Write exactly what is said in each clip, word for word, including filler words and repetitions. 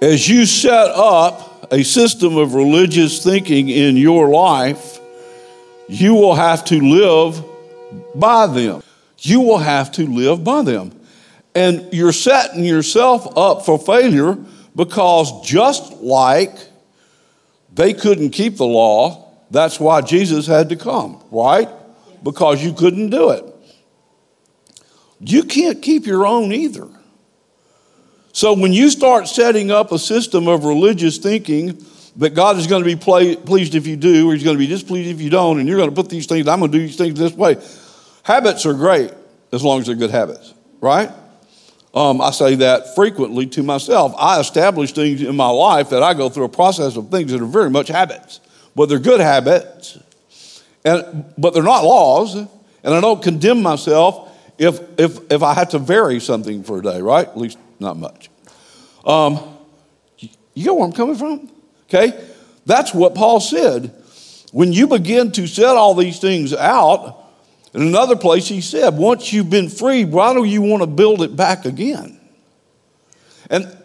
As you set up a system of religious thinking in your life, you will have to live by them. You will have to live by them. And you're setting yourself up for failure because just like they couldn't keep the law, that's why Jesus had to come, right? Because you couldn't do it. You can't keep your own either. So when you start setting up a system of religious thinking that God is going to be play, pleased if you do, or he's going to be displeased if you don't, and you're going to put these things, I'm going to do these things this way. Habits are great as long as they're good habits, right? Um, I say that frequently to myself. I establish things in my life that I go through a process of things that are very much habits, but they're good habits, and but they're not laws, and I don't condemn myself if if if I have to vary something for a day, right? At least not much. Um, you know where I'm coming from? Okay? That's what Paul said. When you begin to set all these things out, in another place he said, once you've been freed, why do you want to build it back again? And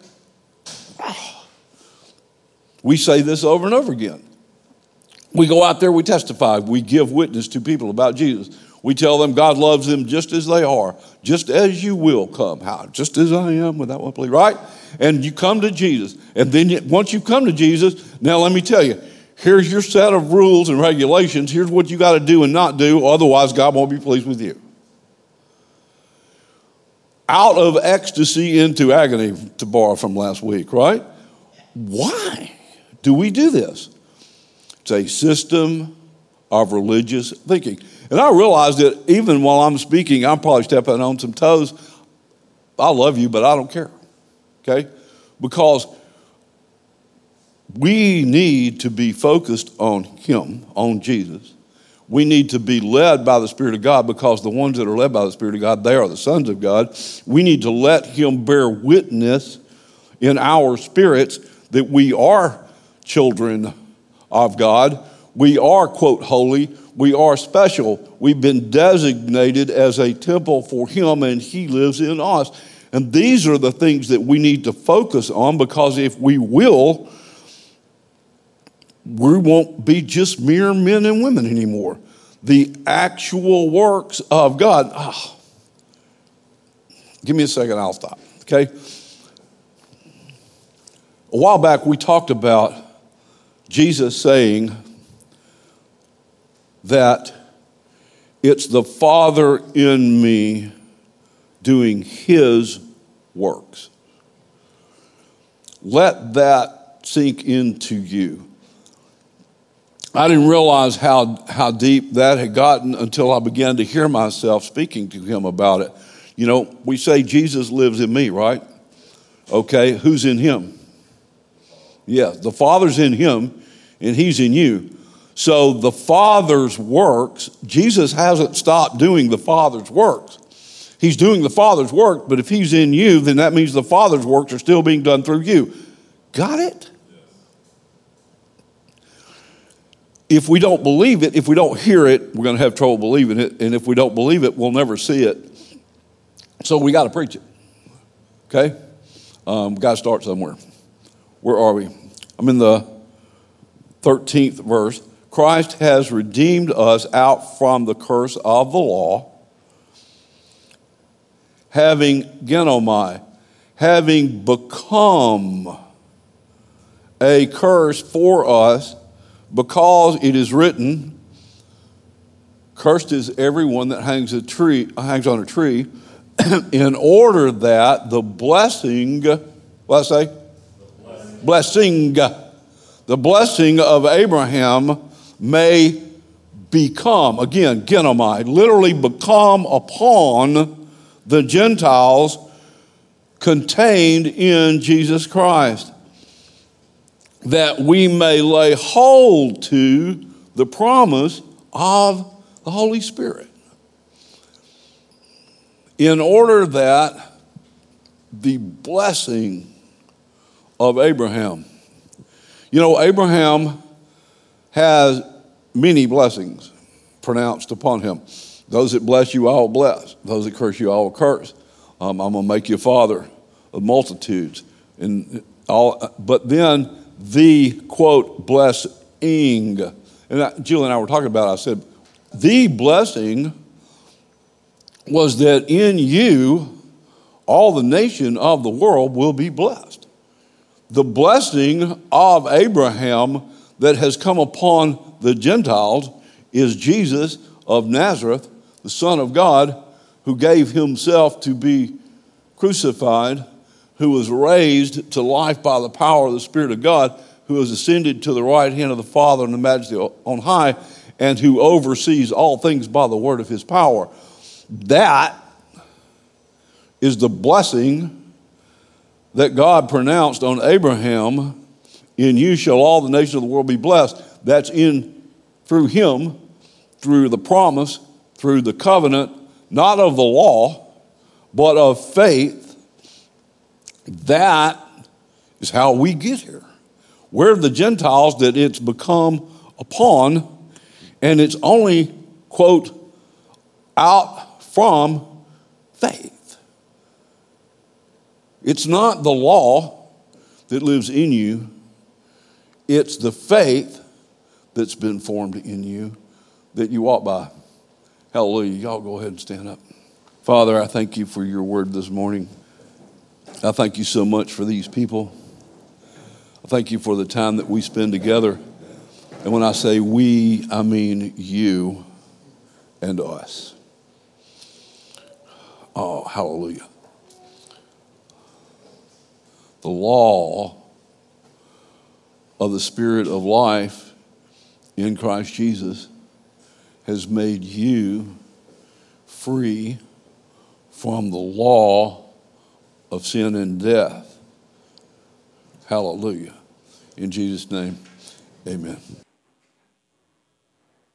we say this over and over again. We go out there, we testify, we give witness to people about Jesus. We tell them God loves them just as they are, just as you will come. How? Just as I am without one plea, right? And you come to Jesus. And then you, once you come to Jesus, now let me tell you, here's your set of rules and regulations. Here's what you got to do and not do. Otherwise, God won't be pleased with you. Out of ecstasy into agony, to borrow from last week, right? Why do we do this? It's a system of religious thinking. And I realize that even while I'm speaking, I'm probably stepping on some toes. I love you, but I don't care. Okay? Because we need to be focused on him, on Jesus. We need to be led by the Spirit of God, because the ones that are led by the Spirit of God, they are the sons of God. We need to let him bear witness in our spirits that we are children of God. We are, quote, holy. We are special. We've been designated as a temple for him, and he lives in us. And these are the things that we need to focus on, because if we will, we won't be just mere men and women anymore. The actual works of God. Oh, give me a second, I'll stop. Okay? A while back, we talked about Jesus saying that it's the Father in me doing his works. Let that sink into you. I didn't realize how, how deep that had gotten until I began to hear myself speaking to him about it. You know, we say Jesus lives in me, right? Okay, who's in him? Yeah, the Father's in him, and he's in you. So the Father's works, Jesus hasn't stopped doing the Father's works. He's doing the Father's work, but if he's in you, then that means the Father's works are still being done through you. Got it? If we don't believe it, if we don't hear it, we're going to have trouble believing it. And if we don't believe it, we'll never see it. So we got to preach it. Okay? Um, got to start somewhere. Where are we? I'm in the thirteenth verse. Christ has redeemed us out from the curse of the law, having genomai, having become a curse for us, because it is written, cursed is everyone that hangs a tree, hangs on a tree, in order that the blessing, what did I say? Blessing. blessing, the blessing of Abraham may become, again, genomai, literally become upon the Gentiles contained in Jesus Christ, that we may lay hold to the promise of the Holy Spirit, in order that the blessing of Abraham, you know, Abraham has many blessings pronounced upon him. Those that bless you, I will bless. Those that curse you, I will curse. Um, I'm going to make you a father of multitudes. And All, but then the, quote, blessing. And I, Jill and I were talking about it. I said, the blessing was that in you, all the nation of the world will be blessed. The blessing of Abraham that has come upon the Gentiles is Jesus of Nazareth, the Son of God, who gave himself to be crucified, who was raised to life by the power of the Spirit of God, who has ascended to the right hand of the Father in the majesty on high, and who oversees all things by the word of his power. That is the blessing that God pronounced on Abraham. In you shall all the nations of the world be blessed. That's in through him, through the promise, through the covenant, not of the law, but of faith. That is how we get here. We're the Gentiles that it's become upon, and it's only, quote, out from faith. It's not the law that lives in you. It's the faith that's been formed in you that you walk by. Hallelujah. Y'all go ahead and stand up. Father, I thank you for your word this morning. I thank you so much for these people. I thank you for the time that we spend together. And when I say we, I mean you and us. Oh, hallelujah. The law of the Spirit of life in Christ Jesus has made you free from the law of sin and death. Hallelujah. In Jesus' name, amen.